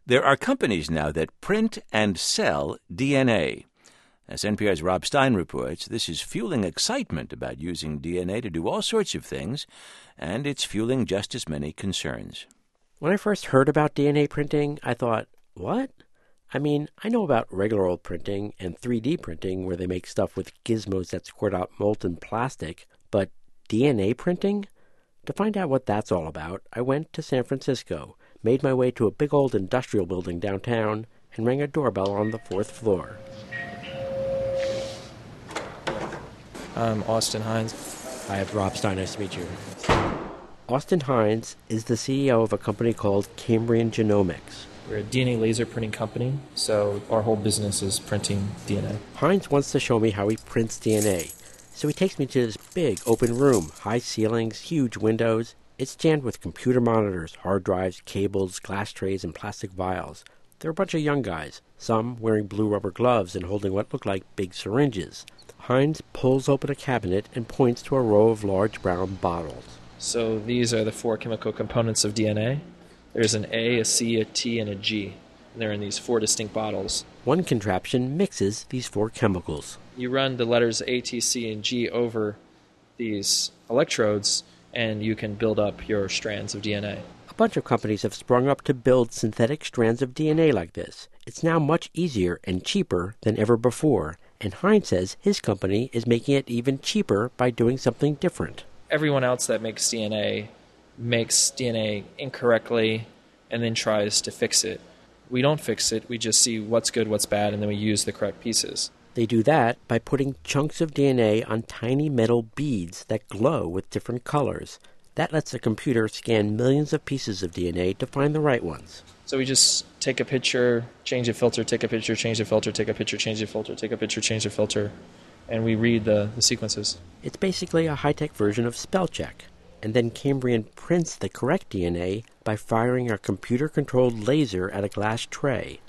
There are companies now that print and sell DNA. As NPR's Rob Stein reports, this is fueling excitement about using DNA to do all sorts of things, and it's fueling just as many concerns. When I first heard about DNA printing, I thought, what? I mean, I know about regular old printing and 3D printing where they make stuff with gizmos that squirt out molten plastic, but DNA printing? To find out what that's all about, I went to San Francisco, made my way to a big old industrial building downtown, and rang a doorbell on the 4th floor. I'm Austin Hines. I have Rob Stein. Nice to meet you. Austin Hines is the CEO of a company called Cambrian Genomics. We're a DNA laser printing company, so our whole business is printing DNA. Hines wants to show me how he prints DNA. So he takes me to this big open room, high ceilings, huge windows. It's jammed with computer monitors, hard drives, cables, glass trays, and plastic vials. There are a bunch of young guys, some wearing blue rubber gloves and holding what look like big syringes. Hines pulls open a cabinet and points to a row of large brown bottles. So these are the 4 chemical components of DNA. There's an A, a C, a T, and a G. And they're in these 4 distinct bottles. One contraption mixes these 4 chemicals. You run the letters A, T, C, and G over these electrodes, and you can build up your strands of DNA. A bunch of companies have sprung up to build synthetic strands of DNA like this. It's now much easier and cheaper than ever before, and Hines says his company is making it even cheaper by doing something different. Everyone else that makes DNA incorrectly and then tries to fix it. We don't fix it, we just see what's good, what's bad, and then we use the correct pieces. They do that by putting chunks of DNA on tiny metal beads that glow with different colors. That lets the computer scan millions of pieces of DNA to find the right ones. So we just take a picture, change the filter, take a picture, change the filter, take a picture, change the filter, take a picture, change the filter, and we read the sequences. It's basically a high-tech version of spell check. And then Cambrian prints the correct DNA by firing a computer-controlled laser at a glass tray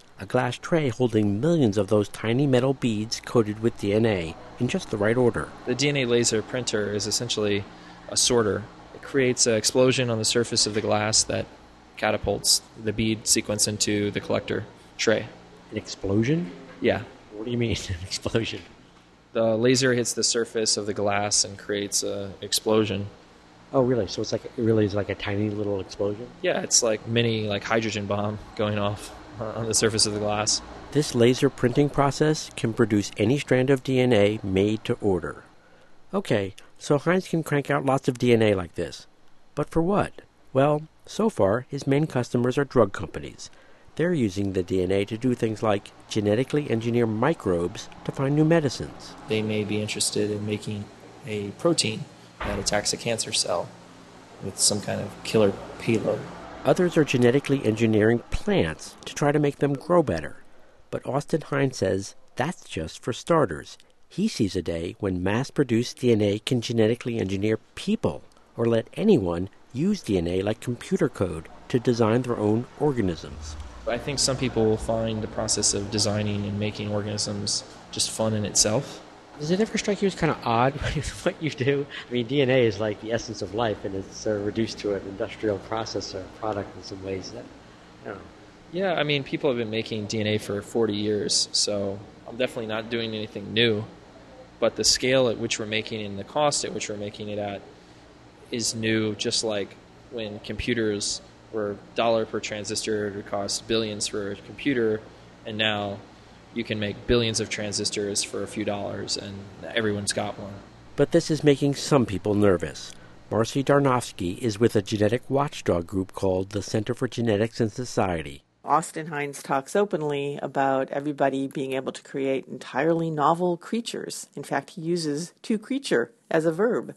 holding millions of those tiny metal beads coated with DNA in just the right order. The DNA laser printer is essentially a sorter. It creates an explosion on the surface of the glass that catapults the bead sequence into the collector tray. An explosion? Yeah. What do you mean, an explosion? The laser hits the surface of the glass and creates an explosion. Oh, really? So it really is like a tiny little explosion? Yeah, it's like mini hydrogen bomb going off on the surface of the glass. This laser printing process can produce any strand of DNA made to order. Okay, so Hines can crank out lots of DNA like this. But for what? Well, so far, his main customers are drug companies. They're using the DNA to do things like genetically engineer microbes to find new medicines. They may be interested in making a protein that attacks a cancer cell with some kind of killer payload. Others are genetically engineering plants to try to make them grow better. But Austin Hines says that's just for starters. He sees a day when mass-produced DNA can genetically engineer people, or let anyone use DNA like computer code to design their own organisms. I think some people will find the process of designing and making organisms just fun in itself. Does it ever strike you as kind of odd what you do? I mean, DNA is like the essence of life, and it's reduced to an industrial process or product in some ways that, I don't know. Yeah, I mean, people have been making DNA for 40 years, so I'm definitely not doing anything new. But the scale at which we're making it and the cost at which we're making it at is new, just like when computers were $1 per transistor, it would cost billions for a computer, and now you can make billions of transistors for a few dollars, and everyone's got one. But this is making some people nervous. Marcy Darnofsky is with a genetic watchdog group called the Center for Genetics and Society. Austin Hines talks openly about everybody being able to create entirely novel creatures. In fact, he uses to creature as a verb.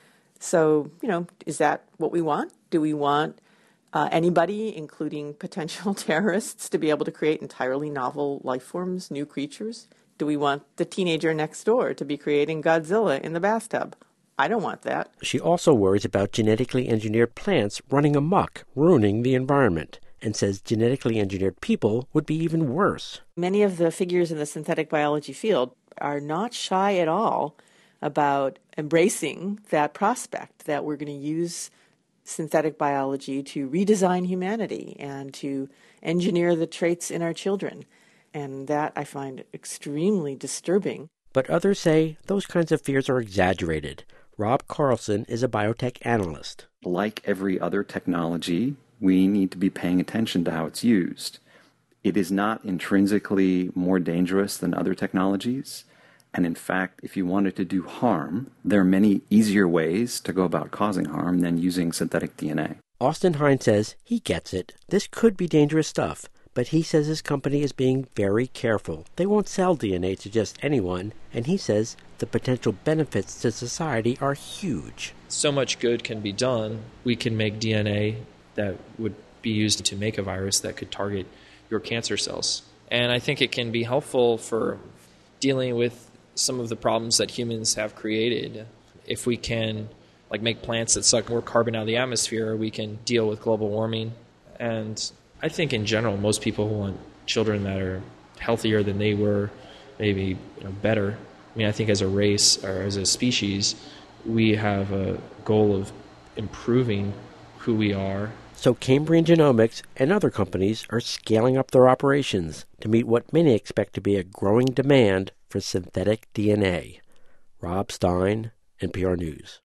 So, is that what we want? Do we want anybody, including potential terrorists, to be able to create entirely novel life forms, new creatures? Do we want the teenager next door to be creating Godzilla in the bathtub? I don't want that. She also worries about genetically engineered plants running amok, ruining the environment, and says genetically engineered people would be even worse. Many of the figures in the synthetic biology field are not shy at all about embracing that prospect that we're going to use synthetic biology to redesign humanity and to engineer the traits in our children. And that I find extremely disturbing. But others say those kinds of fears are exaggerated. Rob Carlson is a biotech analyst. Like every other technology, we need to be paying attention to how it's used. It is not intrinsically more dangerous than other technologies. And in fact, if you wanted to do harm, there are many easier ways to go about causing harm than using synthetic DNA. Austin Hine says he gets it. This could be dangerous stuff, but he says his company is being very careful. They won't sell DNA to just anyone, and he says the potential benefits to society are huge. So much good can be done. We can make DNA that would be used to make a virus that could target your cancer cells. And I think it can be helpful for dealing with some of the problems that humans have created. If we can make plants that suck more carbon out of the atmosphere, we can deal with global warming. And I think in general, most people want children that are healthier than they were, maybe better. I mean, I think as a race or as a species, we have a goal of improving who we are. So Cambrian Genomics and other companies are scaling up their operations to meet what many expect to be a growing demand for synthetic DNA. Rob Stein, NPR News.